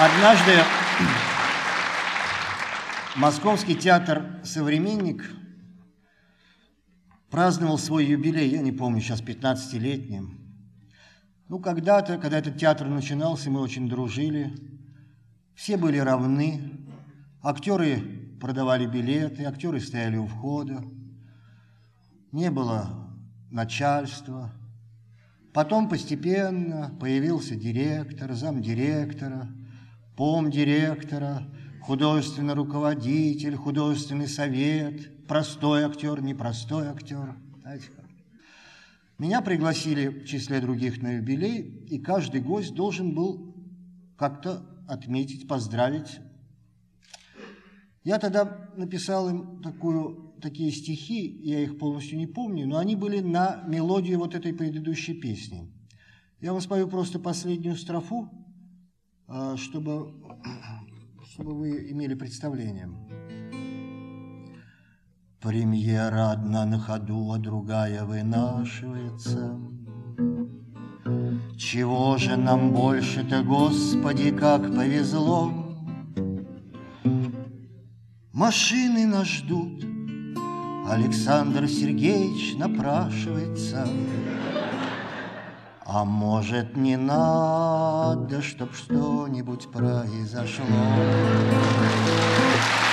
Однажды Московский театр «Современник» праздновал свой юбилей, я не помню, сейчас 15-летним. Ну, когда-то, когда этот театр начинался, мы очень дружили. Все были равны. Актеры продавали билеты, актеры стояли у входа. Не было начальства. Потом постепенно появился директор, замдиректора, помдиректора, художественный руководитель, художественный совет, простой актер, непростой актер. Знаете как? Меня пригласили в числе других на юбилей, и каждый гость должен был как-то отметить, поздравить. Я тогда написал им такие стихи, я их полностью не помню, но они были на мелодию вот этой предыдущей песни. Я вам спою просто последнюю строфу, чтобы вы имели представление. Премьера одна на ходу, а другая вынашивается. Чего же нам больше-то, Господи, как повезло? Машины нас ждут, Александр Сергеевич напрашивается. А может, не надо, чтоб что-нибудь произошло?